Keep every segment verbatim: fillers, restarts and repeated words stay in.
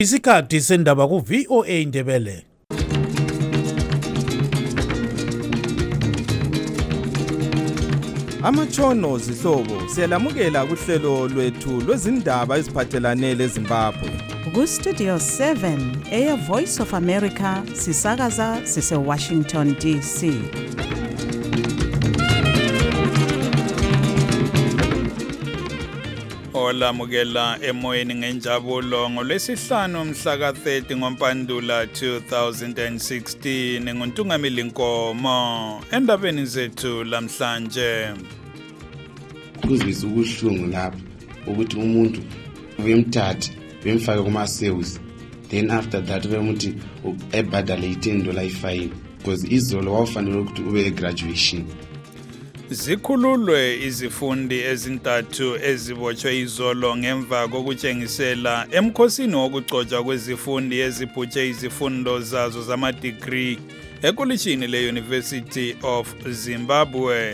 Isikhathi sendaba ku V O A Indebele. Amatshono zihlobo siyalamukela kuhlelo lwethu lwezindaba eziphathelane leZimbabwe. Ku Studio seven eya Voice of America sisakaza sise Washington D C. Olamukela emoyeni ngenjabulo ngolwesihlanu mhla ka thirty ngoMpandula two thousand sixteen ngontungamili Nkomo endabeni zethu lamhlanje. Kuzwisa ukuhlungu lapho ukuthi umuntu bemthathe bemfake kuma cells, then after that bemuthi ebhadale ten dollar ifine because izolo wafanele ukuthi ube graduation. Zikhululwe izifundi ezintathu ezibotshwe izolo ngemva kokutshengisela emkhosini wokugcotshwa kwezifundi ezibhutshe izifundo zazo zama degree ekolishini le University of Zimbabwe.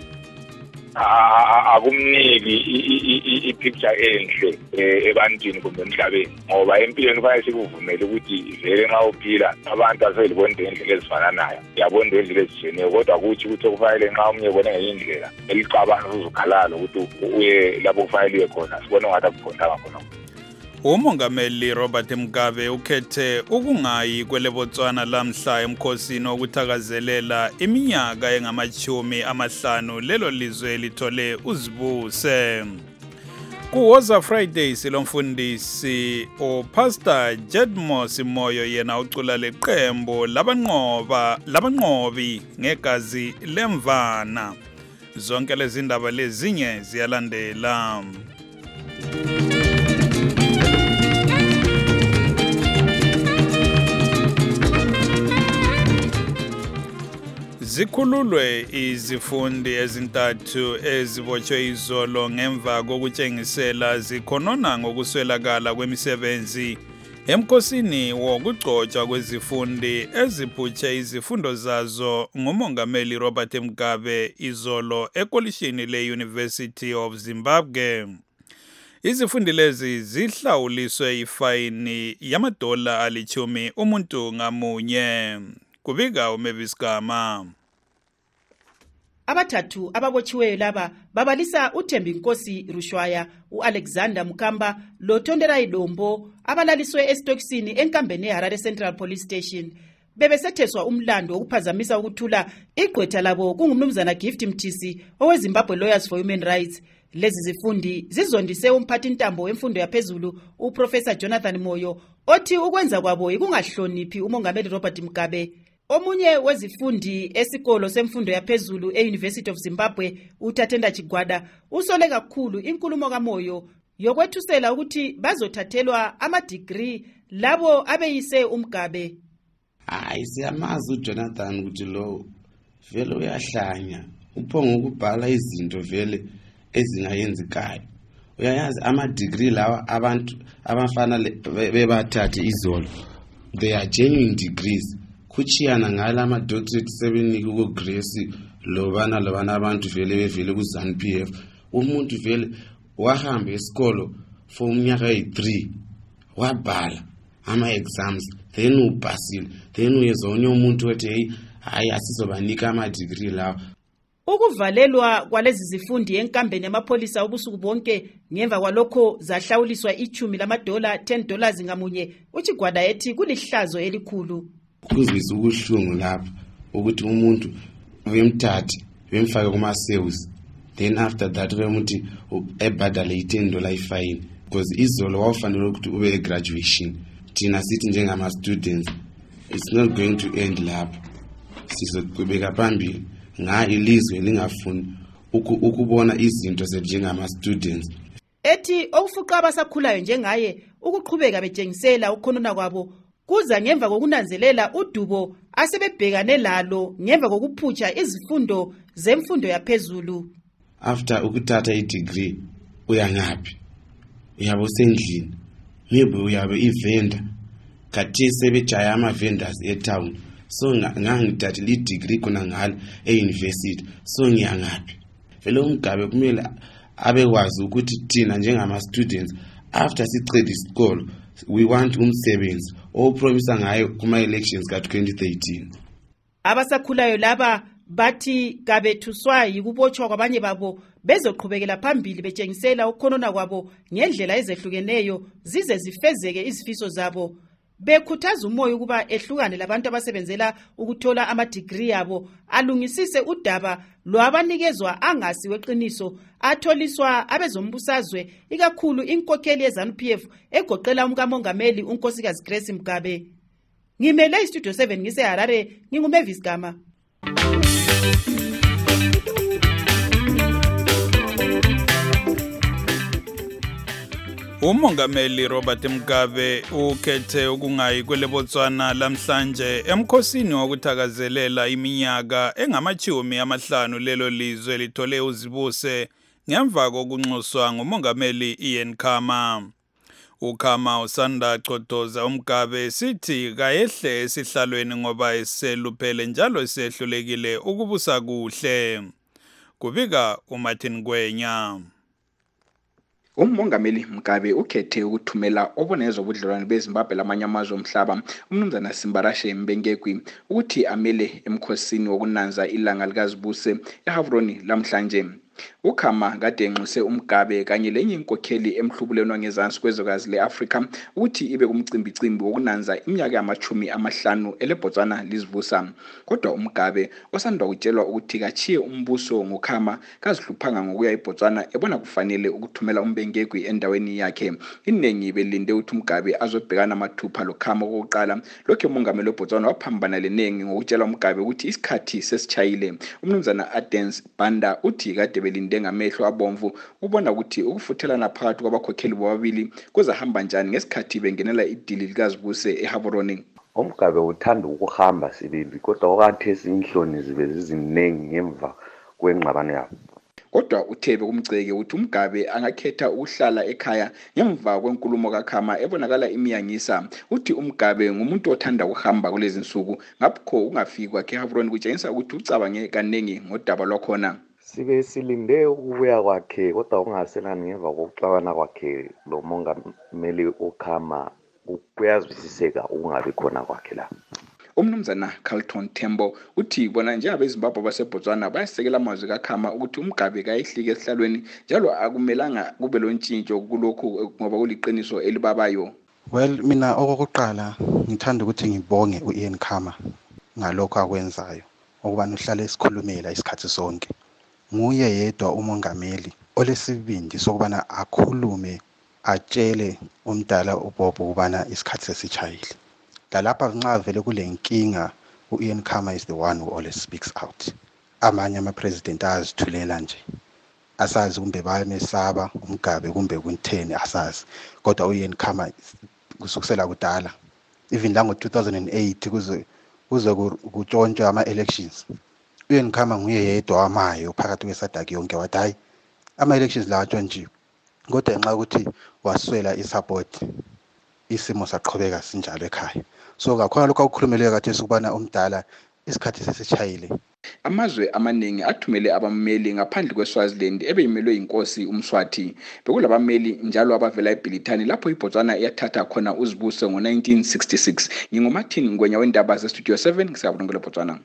Akumniki i-picture enhle ebantwini kumbe emhlabeni ngoba empilweni kufanele sikuvumele ukuthi vele nxa uphila abantu aselibona indlela ezifananayo yabona indlela ezitshiyeneyo kodwa ukuthi ukuthi kufanele nxa umunye ebone ngenye indlela elicabanga uzukhalala ukuthi uye lapho kufanele uye khona sibone ngathi akuphondanga khona. Umongameli Robert Mugabe ukhethe ukungayi kweleBotswana lamhla emkhosini wokuthakazelela iminyaka engamachumi amahlanu lelo lizwe lithole uzibuse. Kuwoza Friday silomfundisi uPastor Jedmos Moyo yena ucula leqembu labanqoba labanqobi ngegazi lemvana. Zonke lezi ndaba lezinye ziyalandela. Zikhululwe izifundi ezintathu ezibotshwe izolo ngemva kokutshengisela zikhonona ngokuswelakala kwemisebenzi emkhosini wokugcotshwa kwezifundi ezibhutshe izifundo zazo ngumongameli Robert Mugabe izolo ekolishini le University of Zimbabwe. Izifundi lezi zihlawuliswe ifayini yamadola alichumi umuntu ngamunye. Kubika uMeviskama. Abathathu ababotshiweyo laba babalisa uThembi Nkosi Rushwaya, uAlexander Mukamba, loTondera Idombo abalaliswe esitokisini enkambeni eHarare Central Police Station. Bebesetheswa umlando wokuphazamisa ukuthula igqwetha labo kungumnumzana Gift Mthisi oweZimbabwe Lawyers for Human Rights. Lezi zifundi zizondise umphathi ntambo wemfundo yaphezulu uProfessor Jonathan Moyo othi ukwenza kwabo ikungahloniphi umongameli Robert Mugabe. Omunye wezifundi esikolo semfundo yaphezulu e-University of Zimbabwe uTathenda Chigwada usole kakhulu inkulumo kaMoyo yokwethusela ukuthi bazothathelwa ama-degree labo abeyise uMgabe. Hayi siyamazi uJonathan ukuthi lo vele uyahlanya uphonga ukubhala izinto vele ezingayenzikayo. Uyayazi ama-degree lawa abantu abafana bebathathe izolo, they are genuine degrees. Kuchiyana ngala ama doctorate seven ku Grace lobana lobana abantu vele bevele ku ZANU P F umuntu vele wahamba esikolo for umnyaka oyi three wabhala ama exams then upasile then uyezonye umuntu othi hey hayi asizobanika ama degree lawo. Ukuvalelwa kwalezi zifundi enkambeni yamapolisa ubusuku bonke ngemva kwalokho zahlawuliswa ichumi lamadola ten dollars ngamunye uChigwada ethi kulihlazo elikhulu. Kuzwisa ukuhlungu lapho ukuthi umuntu bemthathe bemfake kuma cells, then after that bemuthi ebhadale ten dollar ifine because izolo wafanele ukuthi ube graduation. Thina sithi njengama students it's not going to end lapho, sizoqhubeka phambili nga ilizwe lingafuni ukubona izinto njengama students. Ethi okufuqa abasakhulayo njengaye ukuqhubeka betshengisela ukhonona kwabo kuza ngemva kokunanzelela udubo asebebhekane lalo ngemva kokuphutsha izifundo zemfundo yaphezulu. After ukuthatha i-degree uyangapi? Uyabo sendlini, maybe uyabe i-vendor, kathi sebejaya ama-vendors e-town. So ngangithatha i-degree kuna ngalo e-university, so ngiyangapi? Vele uMgabe kumele abekwazi ukuthi thina njengama students after siqeda isikolo we want umsebenzi opromisa ngayo kuma elections ka twenty thirteen. Abasakhulayo laba bathi kabethuswa yikubotshwa kwabanye babo bezoqhubekela phambili betshengisela ukukhonona kwabo ngendlela ezehlukeneyo zize zifezeke izifiso zabo. Bekhuthaza umoya ukuba ehlukane labantu abasebenzela ukuthola ama-degree yabo alungisise udaba lwabanikezwa angasiwe eqiniso atholiswa abezombusazwe ikakhulu inkokheli ye-ZANU P F egoqela umkamongameli unkosikazi Grace Mugabe. Ngimele iStudio seven ngiseHarare, nginguMavis Gama. Umongameli Robert Mugabe ukhethe ukungayi kwele Botswana lamhlanje emkhosini wokuthakazelela iminyaka engamachumi amahlanu lelo lizwe lithole uzibuse ngemva kokunxuswa ngumongameli Ian Khama. UKhama usanda chotoza uMgabe sithi kayehle esihlalweni ngoba eseluphele njalo esehlulekile ukubusa kuhle. Kubika uMartin Gwenya. Umongameli Mugabe ukhethe ukuthumela obonezwe ubudlelwane beZimbabwe lamanye amazwe omhlaba umnumzana Simbarashe Mbengegwi ukuthi amele emkhosini wokunanza ilanga likazibuse eHavroni lamhlanje. UKhama kade enxuse uMgabe kanye lenye inkokheli emhlubulweni wangezansi kwezwekazi leAfrika ukuthi ibe kumcimbicimbi wokunanza iminyaka yamachumi amahlanu eleBotswana lizivusa. Kodwa uMgabe osanda kutshelwa ukuthi kachiye umbuso ngoKhama kazihluphanga ngokuya eBotswana ebona kufanele ukuthumela uMbengegwi endaweni yakhe. Inengi belinde ukuthi uMgabe azobhekana amathupha loKhama okokuqala. Lokho umongameli weBotswana waphambana lenengi ngokutshela uMgabe ukuthi isikhathi sesichayile. Umnumzana Adens Banda uthi kade belinde ngamehlo abomvu ubona ukuthi ukufuthelana phakathi kwabakhokheli bobabili kuzahamba njani ngesikhathi bengenela idili likazibuse eHavroni. uMgabe uthanda ukuhamba sibili kodwa okathesi inhloni zibe ziziningi ngemva kwengxabano yabo. Kodwa uThebe kumceke uthi uMgabe angakhetha ukuhlala ekhaya ngemva kwenkulumo kaKhama ebonakala imiyangisa. Uthi uMgabe ngumuntu othanda ukuhamba kulezi insuku ngapho ungafiki kwakhe eHavroni kutshengisa ukuthi ucabange kanengi ngodaba lwakhona. Sibe silinde ukubuya kwakhe kodwa ungasenani ngemva kokuxabana kwakhe lo mongameli uKhama kuyazwisiseka ukungabi khona kwakhe la. Umnumzana Carlton Tembo uthi bona njengabeZimbabwe baseBotswana bayasekela amazwi kaKhama ukuthi uMgabe kayihlike esihlalweni njalo akumelanga kube lontshintsho kulokhu ngoba kuliqiniso elibabayo. Well, mina okokuqala ngithanda ukuthi ngibonge uIan Khama ngalokho akwenzayo ukubana uhlale esikhulumela isikhathi sonke. Nguye yedwa umongameli olesibindi sokubana akhulume atshele umdala uBobo ukubana isikhathi sesichayile. Lalapha nxa vele kule nkinga uIan Khama is the one who always speaks out. Amanye ama-president azithulela nje. Asazi kumbe bayamesaba uMgabe kumbe kuntheni asazi. Kodwa uIan Khama kusukusela kudala. Even la ngo two thousand eight kuze kuze kutshontshwe ama-elections. uIan Khama nguye yedwa wamayo phakathi kweSADC yonke wathi hayi ama-elections la atshontshiwe. Kodwa nxa ukuthi waswela isupport isimo saqhubeka sinjalo ekhaya. So kakhona lokho akukhulumelwe kathi ukubana umdala isikhathi sesichayile. Amazwe amaningi athumele abameli ngaphandle kweSwaziland ebeyimelwe inkosi uMswati. Bekulabameli njalo abavela eBrithani lapho iBotswana yathatha khona uzibuse ngo nineteen sixty-six. NginguMartin Ngwenya wendaba zeStudio seven ngisabonga Botswana.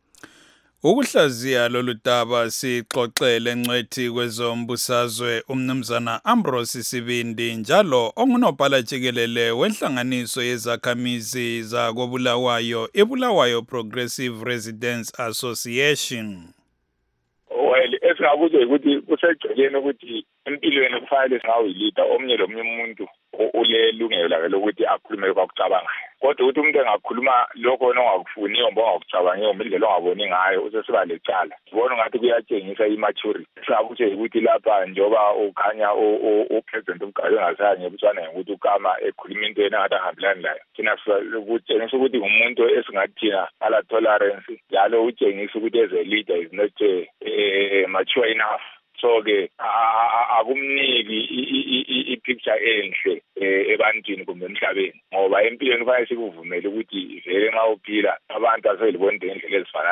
Ukuhlaziya lolu daba sixoxele ngcwethi kwezombusazwe umnumzana Ambrose Sibindi njalo ongunobhala jikelele wenhlanganiso yezakhamizi zakobulawayo eBulawayo Progressive Residents Association. Well, esingakuze ukuthi kusegcekeni ukuthi empilweni kufanele singawilita omnye lomunye umuntu ulelungelo lakhe lokuthi akhulume kwakucabangayo. Kodwa ukuthi umuntu engakhuluma lokho ongakufuni yomba ongakucabangi indlela ongaboni ngayo usesiba lecala. Sibona ngathi kuyatshengisa immaturity. Sakuthi ukuthi lapha njoba ukhanya upresident uMgabe ngasanye eBotswana ukuthi uKhama ekhuluma into engathi ahambelani layo. Thina ukutshengisa ukuthi umuntu esingathina ala tolerance njalo utshengisa ukuthi as a leader is not mature enough. So ke akumniki ipicture enhle ebantwini kumbe emhlabeni ngoba empilweni kufanele sikuvumele ukuthi vele nxa uphila abantu aselibona indlela ezifananayo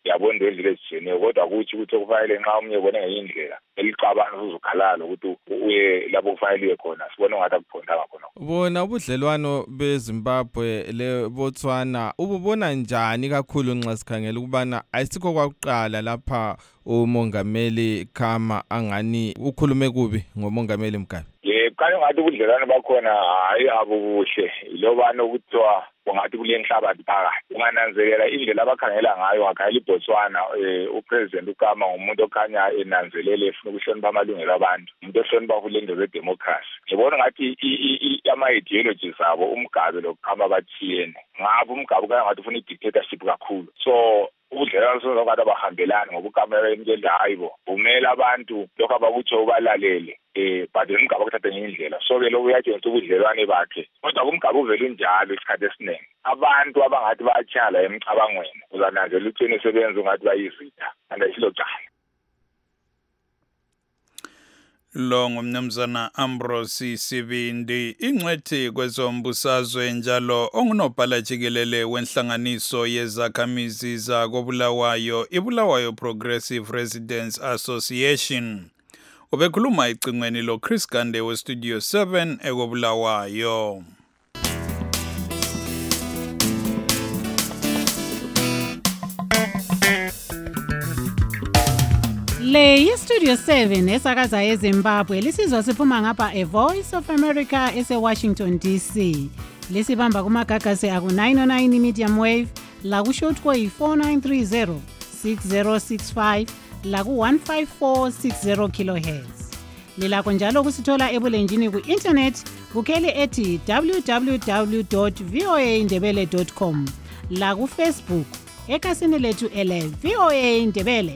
yabona indlela ezitshiyeneyo kodwa kuthi ukuthi okufanele nxa omunye ebone ngeyindlela elicabanga uzukhalala ukuthi uye lapho kufanele khona sibone ngathi akuphondanga khona. Bona ubudlelwano beZimbabwe le Botswana ububona njani kakhulu nxa sikhangela ukubana ayisikho kwakuqala lapha umongameli Khama angani ukhulume kubi ngomongameli Mugabe? Yebo, kanye ngathi ubudlelwano bakhona hayi abubuhle ilobana ukuthiwa ungathi kule nhlabathi phakathi. Ungananzelela indlela abakhangela ngayo ngakhayela iBotswana upresident uKhama ngumuntu okhanya enanzelele efuna ukuhlonipha amalungelo abantu, umuntu ohlonipha kulendlela yedemocracy. Ngibona ngathi ama-ideologies abo uMgabe loKhama bathiyene. Ngapho uMgabe kanye ngathi ufuna i-dictatorship kakhulu. So ubudlelwano sonokathi abahambelani ngoba uKhama emtshela hayibo umela abantu lokho abakutsho ubalalele eh but uMgabe ukuthatha ngendlela. So ke lokho uyatshela ubudlelwane bakhe kodwa uMgabe uvela njalo isikhathi esiningi abantu abangathi bayatshala emcabangweni uzananzela ukuthi sebenza ungathi bayizitha andayisilo cala. Lo ngumnumzana Ambrose Sibindi, ingcwethi kwezombusazwe njalo ongunobhala jikelele wenhlanganiso yezakhamizi zakoBulawayo, iBulawayo Progressive Residents Association. Ubekhuluma icingweni lo Chris Gande we Studio seven ekoBulawayo. Le yi-Studio seven esakaza eZimbabwe lisizwa siphuma ngapha A Voice of America ese-Washington D C. Lisibamba kumagagasi aku nine oh nine medium wave, la ku-shortwave four nine three zero, six zero six five, la ku-one five four six zero kilohertz. Lilakho njalo kusithola ebulenjini ku-internet kukheli ethi w w w dot voa indebele dot com, la ku-Facebook ekhasini lethu ele V O A Indebele.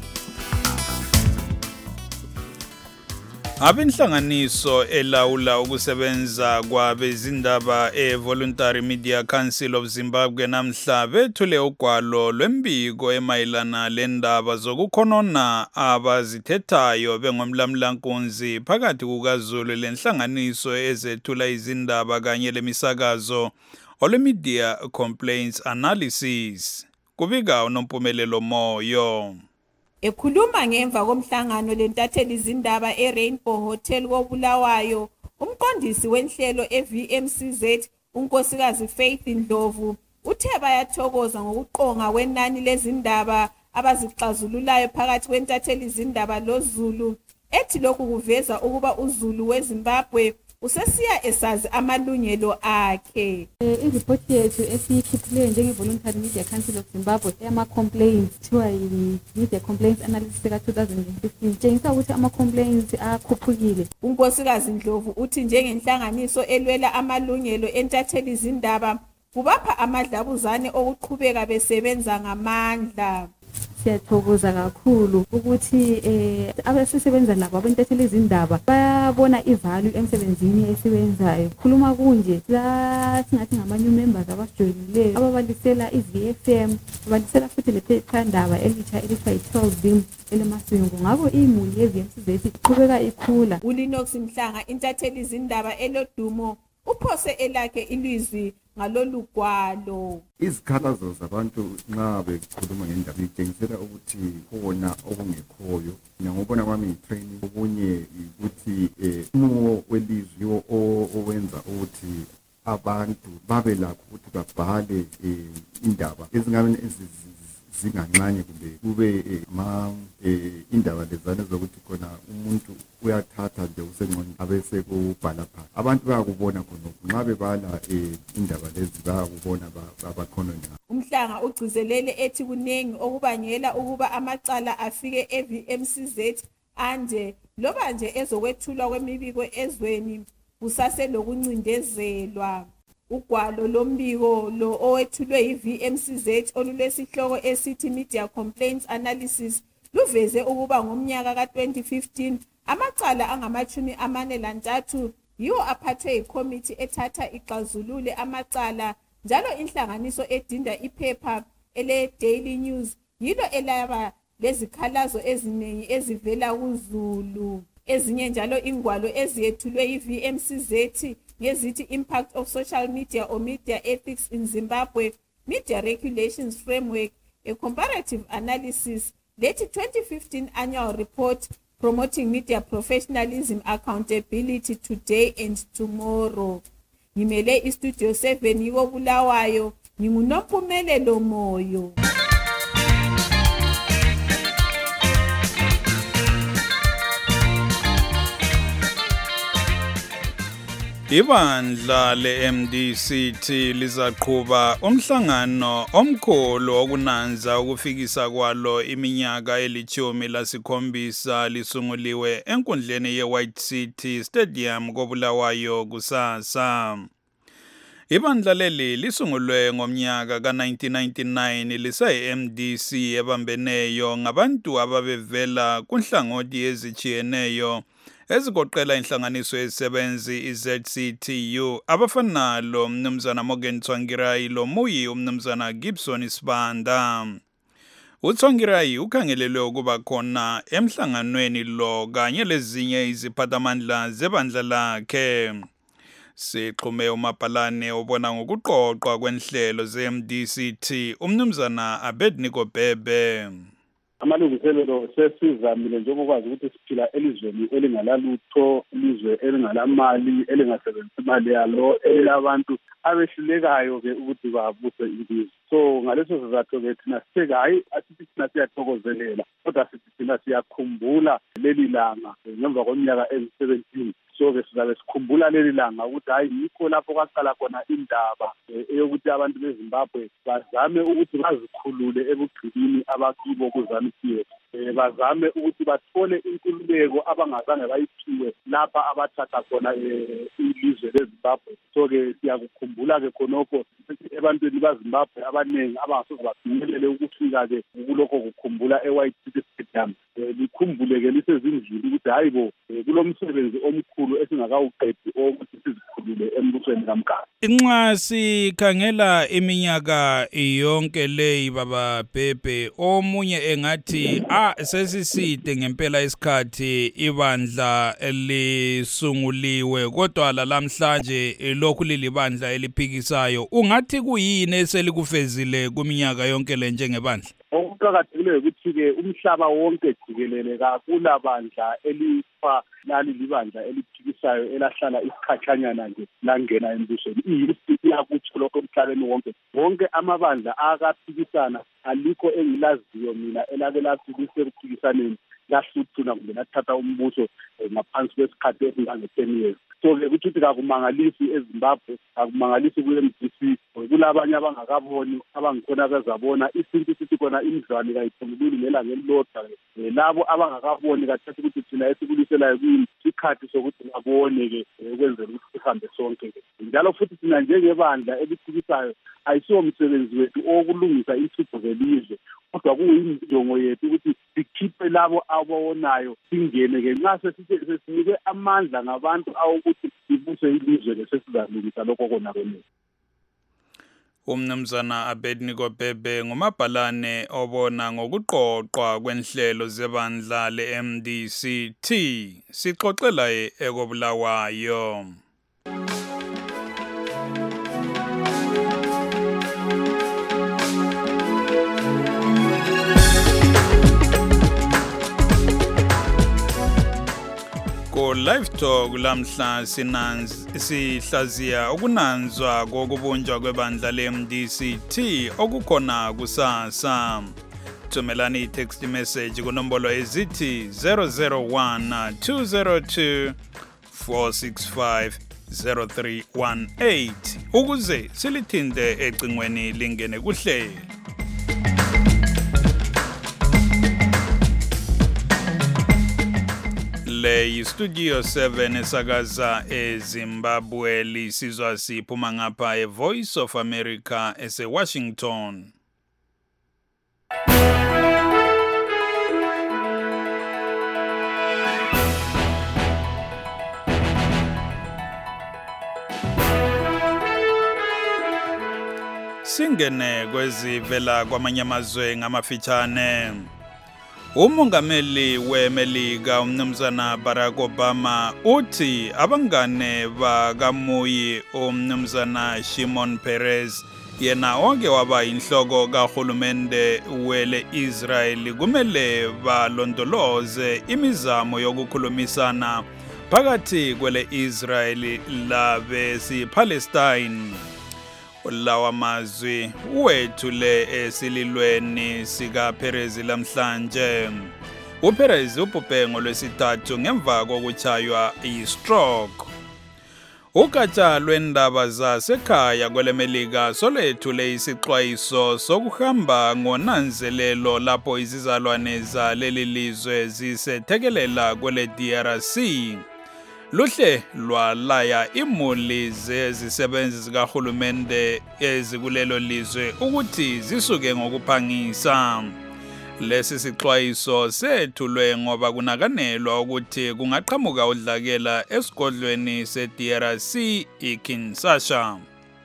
Abinhlanganiso elawula ukusebenza kwabezindaba e-Voluntary Media Council of Zimbabwe namhla bethule ugwalo lwembiko emayelana lendaba zokukhonona abazithethayo bengomlamlankunzi phakathi kukaZulu lenhlanganiso ezethula izindaba kanye lemisakazo olwemedia complaints analysis. Kubika uNompumelelo Moyo. Ekhuluma ngemva komhlangano lentatheli izindaba eRainbow Hotel koBulawayo, umqondisi wenhlelo eV M C Z unkosikazi Faith Ndlovu uthe bayathokoza ngokuqonga kwenani lezindaba abazixazululayo phakathi kwentatheli izindaba loZulu, ethi lokhu kuveza ukuba uZulu weZimbabwe usesiya esazi amalungelo akhe. Iripoti yethu esiyikhiphileyo njenge-Voluntary Media Council of Zimbabwe eyama-complaints kuthiwa yi-Media Complaints Analysis ka-two thousand fifteen tshengisa ukuthi ama-complaints akhuphukile. Unkosikazi Ndlovu uthi njengenhlanganiso elwela amalungelo entatheli izindaba kubapha amadlabuzane okuqhubeka besebenza ngamandla. Siyathokoza kakhulu ukuthi eh abasebenza labo abentatheli izindaba bayabona ivalue emsebenzini esiwenzayo. Khuluma kunje la singathi ngama-new members abasijoyinileyo ababalisela i-V F M, abalisela futhi lephephandaba elitsha elithiwa yi-twelve beam elemasingo. Ngakho imuli ye-V M C Z iqhubeka ikhula. uLinox Mhlanga intatheli izindaba elodumo uphose elakhe ilizwi ngalolu gwalo. Izikhalazo zabantu nxa bekhuluma ngendaba itshengisela ukuthi khona okungekhoyo. Ngiyabona kwami i-training okunye ukuthi umumo welizwi owenza ukuthi abantu babe lakho ukuthi babhale indaba ezingabe zingancane kumbe kube ma indaba lezana zokuthi khona umuntu uyathatha nje usengqondo abese kubhala phansi. Abantu bayakubona khona nxa bebala indaba lezi bayakubona abakhona njalo. Umhlanga ugcizelele ethi kunengi okubangela ukuba amacala afike e-V M C Z ande loba nje ezokwethulwa kwemibiko ezweni kusase lokuncindezelwa. Ugwalo lombiko lo owethulwe yi-V M C Z olulesihloko esithi Media Complaints Analysis luveze ukuba ngomnyaka ka twenty fifteen amacala angamachumi amane lantathu yiwo aphathwe yikomiti ethatha ixazulule amacala, njalo inhlanganiso edinda iphepha ele Daily News yilo elaba lezikhalazo eziningi ezivela kuZulu. Ezinye njalo ingwalo eziyethulwe yi-V M C Z ngezithi Impact of Social Media or Media Ethics in Zimbabwe, Media Regulations Framework, a comparative analysis, leti twenty fifteen annual report promoting media professionalism, accountability today and tomorrow. Ngimele istudio seven yiwo Bulawayo, nginguNophumelelo Moyo. Ibandla le-M D C T lizaqhuba umhlangano omkhulu okunanza ukufikisa kwalo iminyaka elithumi lasikhombisa lisunguliwe enkundleni ye-White City Stadium koBulawayo kusasa. Ibandla leli lisungulwe ngomnyaka ka nineteen ninety-nine lise-M D C ebambeneyo ngabantu ababevela kunhlangothi ezitshiyeneyo ezigoqela inhlanganiso yezisebenzi i-Z C T U abafana nalo umnumzana Morgan Tsvangirai lomuyi umnumzana Gibson Sibanda. uTsvangirai ukhangelelwe ukuba khona emhlanganweni lo kanye lezinye iziphathamandla zebandla lakhe. Sixhume umabhalane obona ngokuqoqwa kwenhlelo ze-M D C T umnumzana Abednego Bhebe. Amalungiselelo sesizamile njengokwazi ukuthi siphila elizweni elingalalutho, ilizwe elingalamali, elingasebenzisi imali yalo, elabantu abehlulekayo ke ukuthi babuse ilizwe. So ngaleso sizathu ke thina sitheka hayi asithi thina siyathokozelela, kodwa sithi thina siyakhumbula leli langa ngemva kweminyaka eyi-seventeen. So ke sizabe sikhumbula leli langa ukuthi hayi yikho lapho kwaqala khona indaba eyokuthi abantu beZimbabwe bazame ukuthi bazikhulule ebugqilini abakibo kuzanu yethu. Bazame ukuthi bathole inkululeko abangazange bayiphiwe lapha abathatha khona ilizwe leZimbabwe. So ke siyakukhumbula ke khonokho ebantwini baZimbabwe abaningi abangasoze bafinyelele ukufika ke kulokho kukhumbula e-White City Stadium. Likhumbule ke lisezindlini ukuthi hayi bo kulomsebenzi omkhulu esingakawuqedi ukuthi sizikhulule embusweni kaMkhathi. Inxa sikhangela iminyaka yonke leyi baba Bhebe, omunye engathi ah sesiside ngempela isikhathi ibandla elisunguliwe, kodwa lamhlanje lokhu lilibandla eliphikisayo. Ungathi kuyini eselikufezile kuminyaka yonke le njengebandla? Okuqakathekileyo ukuthi ke umhlaba wonke jikelele kakula bandla elifa lali libandla eliphikisayo elahlala isikhatshanyana nje langena embusweni. Iyisi yakutsho lokho emhlabeni wonke. Wonke amabandla akaphikisana alikho engilaziyo mina elake lathi liseriphikisaneni lahluthuna kumbe lathatha umbuso ngaphansi kwesikhathi esingange-ten years. So ke ukuthi kakumangalisi eZimbabwe, akumangalisi ku-M D C, kulabanye abangakaboni abangikhona bezabona isintu sithi khona imidlwane kayiphungululi ngelanga elilodwa. Labo abangakaboni kathatha ukuthi thina esikuliselayo kuyikhathi sokuthi babone-ke ukwenzela ukuthi sihambe sonke-ke. Njalo futhi thina njengebandla eliphikisayo ayisiwo msebenzi wethu okulungisa insipho zelizwe, kodwa kuyinjongo yethu ukuthi sikhiphe labo abawonayo singene-ke nxa sesinike amandla ngabantu awukuthi sibuse ilizwe lesesizalungisa lokho konakeleyo. Umnumzana Abednego Bhebe ngumabhalane obona ngokuqoqwa kwenhlelo zebandla le-M D C T. Sixoxela ekoBulawayo. Live Talk lamhla sinanzi sihlaziya ukunanzwa kokubunjwa kwebandla le-M D C T okukhona kusasa. Thumelani text message kunombolo ezithi zero zero one two zero two four six five zero three one eight ukuze silithinte ecingweni lingene kuhlelo. Le Studio seven esakaza eZimbabwe lisizwa siphuma ngapha eVoice of America ese-Washington. Singene kwezivela kwamanye amazwe ngamafitshane. Umongameli weMelika umnumzana Barack Obama uthi abangane bakaMuyi umnumzana Shimon Peres yena onke waba inhloko kahulumende wele Israel kumele balondoloze imizamo yokukhulumisana phakathi kwele Israel labesi Palestine. Lawa mazwi wethule esililweni sika Perez lamhlanje. uPerez ubhubhe ngolwesithathu ngemva kokuchaywa i-stroke. Ugatsha lwendaba zasekhaya kweleMelika solethule isixwayiso sokuhamba ngonanzelelo lapho izizalwane zaleli lizwe zisethekelela kwele D R C. Luhle lwalaya imuli zezisebenzi zikahulumende ezikulelo lizwe ukuthi zisuke ngokuphangisa. Lesi sixwayiso sethulwe ngoba kunakanelwa ukuthi kungaqhamuka udlakela esigodlweni se-D R C iKinshasa.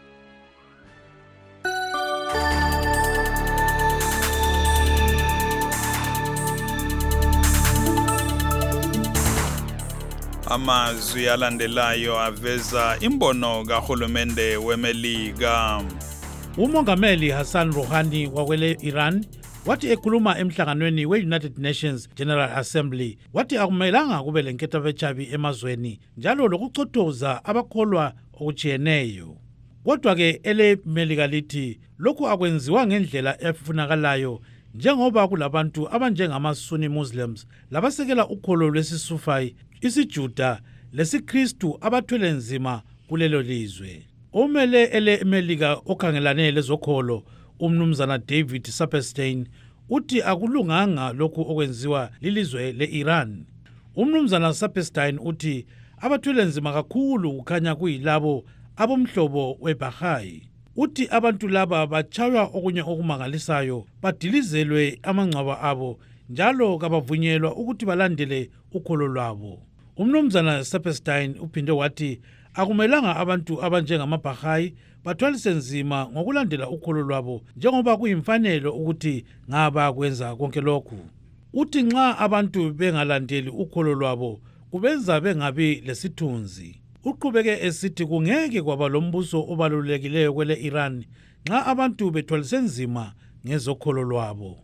Amazwi alandelayo aveza imbono kahulumende weMelika. Umongameli Hassan Rouhani wakwele Iran wathi ekhuluma emhlanganweni we-United Nations General Assembly wathi akumelanga kube lenkethabetshabi emazweni njalo lokuchothoza abakholwa okujiyeneyo. Kodwa ke eleMelika lithi lokhu akwenziwa ngendlela efunakalayo njengoba kulabantu abanjengama-Sunni Muslims labasekela ukholo lwesisufai, isiJuda lesiKristu abathwele nzima kulelo lizwe. Umele eleMelika okhangelane lezokholo umnumzana David Saperstein uthi akulunganga lokhu okwenziwa lilizwe le-Iran. Umnumzana Saperstein uthi abathwele nzima kakhulu kukhanya kuyilabo abomhlobo weBaha'i. Uthi abantu laba bachaywa okunye okumangalisayo badilizelwe amangcwaba abo njalo kabavunyelwa ukuthi balandele ukholo lwabo. Umnumzana Saperstein uphinde wathi akumelanga abantu abanjengamaBaha'i bathwalise nzima ngokulandela ukholo lwabo njengoba kuyimfanelo ukuthi ngaba kwenza konke lokhu. Uthi nxa abantu bengalandeli ukholo lwabo kubenza bengabi lesithunzi. Uqhubeke esithi kungeke kwaba lombuso obalulekileyo kwele Iran nxa abantu bethwalise nzima ngezokholo lwabo.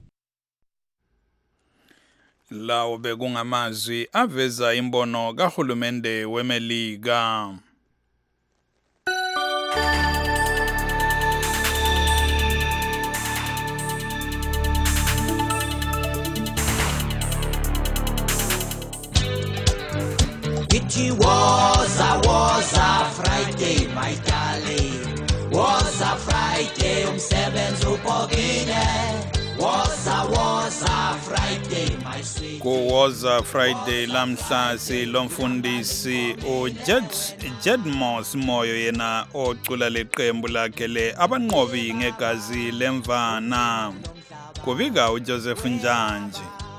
Lawo bekungamazwi aveza imbono kahulumende weMelika. It was a, was a Friday, my darling. Was a Friday, umsebenzi upokile. Was a, was a Friday, my sweet. Ku was a Friday lamhla silomfundisi uJed Jedmos Moyo yena ocula leqembu lakhe le abanqobi ngegazi lemvana. Kubika uJoseph Njanje.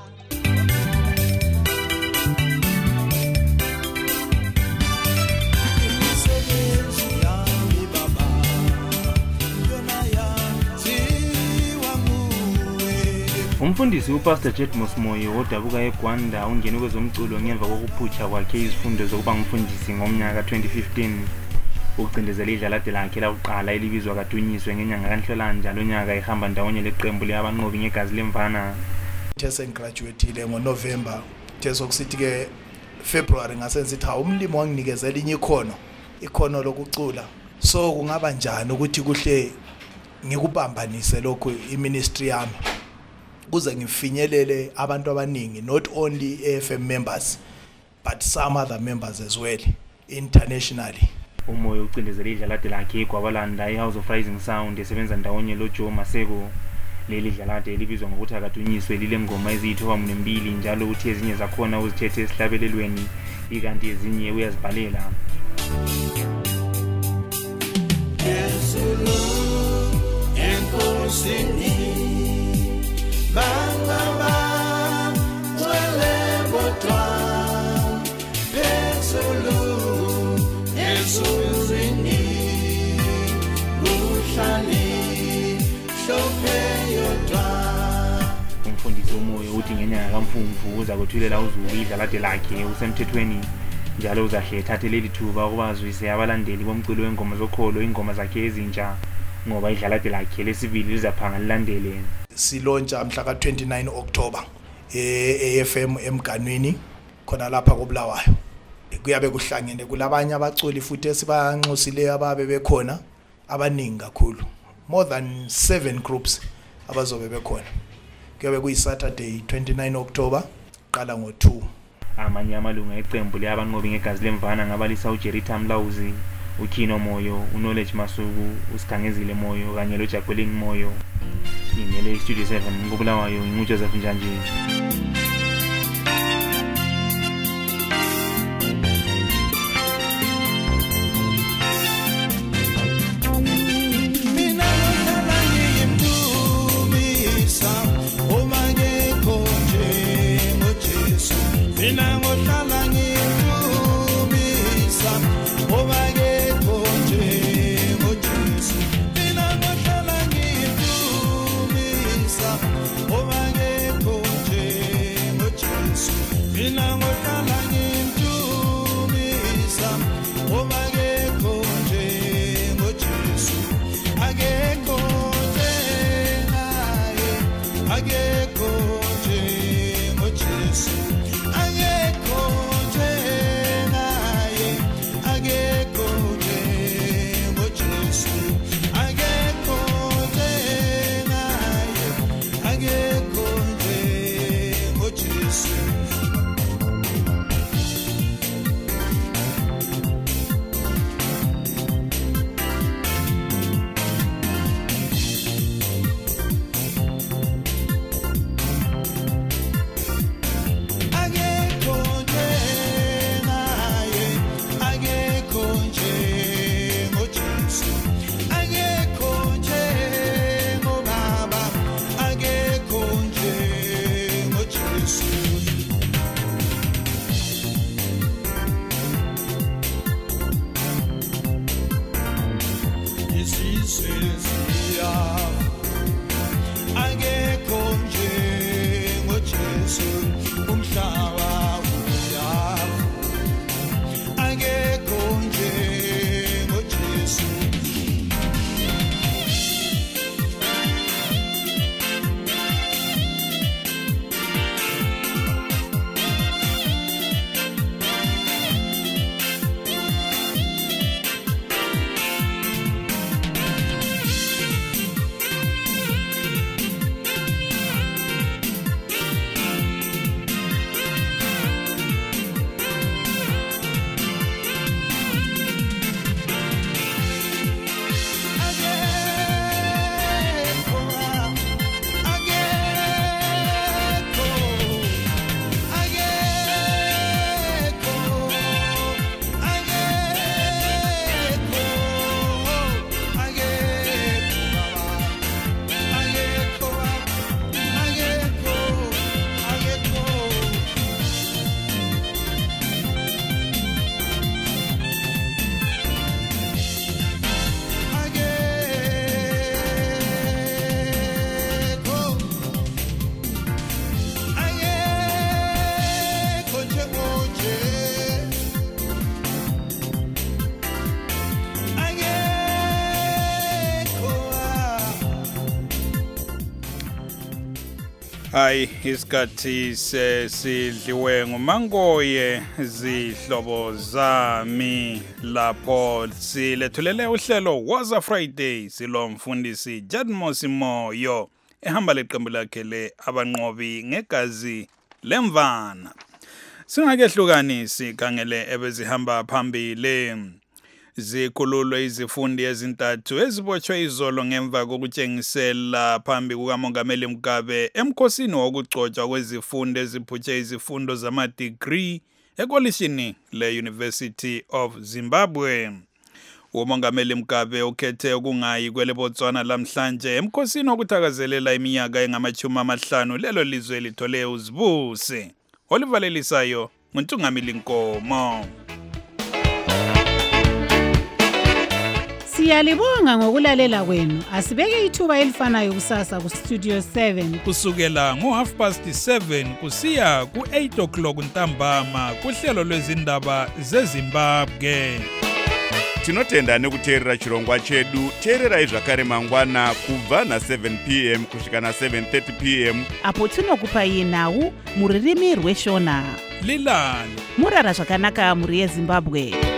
Umfundisi uPastor Jedmos Moyo odabuka eGwanda ungene kwezomculo ngemva kokuphutsha kwakhe izifundo zokuba ngumfundisi ngomnyaka twenty fifteen. Ucindezela idlalade lakhe lakuqala elibizwa kaDunyiswe ngenyanga kaNhlolanja lonyaka ehamba ndawonye leqembu leyabanqobi ngegazi lemvana. Tese graduate ngoNovember tese kusithi ke February ngasenza ithi umlimo wanginikezela inye ikhono ikhono lokucula. So kungaba njani ukuthi kuhle ngikubambanise lokho iministry yami kuze ngifinyelele abantu abaningi, not only A F M members but some other members as well internationally. Umoyo ucindezela idlalade lakhe eGwabalanda iHouse of Rising Sound esebenza ndawonye loJoe Maseko. Leli dlalade elibizwa ngokuthi akaDunyiswe lile ngoma eziyithoba mbili njalo uthi ezinye zakhona uzithethe esihlabelelweni ikanti ezinye uyazibhalela. Yesulu enkosini Bangaba twele botwa Yesulu esuzini Bushani shope yotwa. umfundisi umoyo uthi ngenyanga kaMfumfu uza kuthulela uZulu idlalade lakhe usemthethweni njalo uzahle ethathe leli thuba ukuba azwise abalandeli bomculo wengoma zokholo ingoma zakhe ezintsha ngoba idlalade lakhe lesibili lizaphanga lilandele. Silontsha mhla ka twenty-nine October e F M emganwini khona lapha koBulawayo. Kuyabe kuhlangene kulabanye abaculi futhi esibanxusile ababe bekhona abaningi kakhulu, more than seven groups abazobe bekhona. Kuyabe kuyi Saturday twenty-nine October qala ngo two. Amanye amalunga eqembu leyabanqobi ngegazi lemvana ngabalisa uJerita Mlawuzi, uKino Moyo, uKnowledge Masuku, uSigangezile Moyo kanye loJacqueline Moyo. Ngimele Studio seven ngoBulawayo nguJoseph Njanje. Mina ngohlala ngiyumisa ngoba ngekho nje ngoJesu. Mina ngohlala ngiyumisa ngoba ngekho nje ngoJesu. Mina ngohlala ngiyumisa ngoba ngekho nje ngoJesu. Akekho nje naye, akekho nje ngoJesu. Hayi isikhathi sesidliwe nguMangoye zihlobo zami lapho silethulele uhlelo Woza Friday silo mfundisi Jadmos Moyo ehamba leqembu lakhe le abanqobi ngegazi lemvana. Singakehlukanisi kangele ebezihamba phambili. Zikhululwe izifundi ezintathu ezibotshwe izolo ngemva kokutshengisela phambi kukaMongameli Mugabe emkhosini wokugcotshwa kwezifundo eziphutshe izifundo zama-degree ekolishini le-University of Zimbabwe. UMongameli Mugabe ukhethe ukungayi kwele Botswana lamhlanje emkhosini wokuthakazelela iminyaka engamachumi amahlanu lelo lizwe lithole uzibuse. Olivalelisayo nguNtungamili Nkomo. Siyalibonga ngokulalela kwenu. Asibeke ithuba elifanayo kusasa ku Studio seven. Kusukela ngo half past seven kusiya ku eight o'clock ntambama kuhlelo lwezindaba zeZimbabwe. Tinotenda nekuteerera chirongwa chedu. Teererai zvakare mangwana kubva na seven p m kusvika na seven thirty p m apo tinokupai nhau muririmi rweshona. Lilani murara zvakanaka muri yeZimbabwe.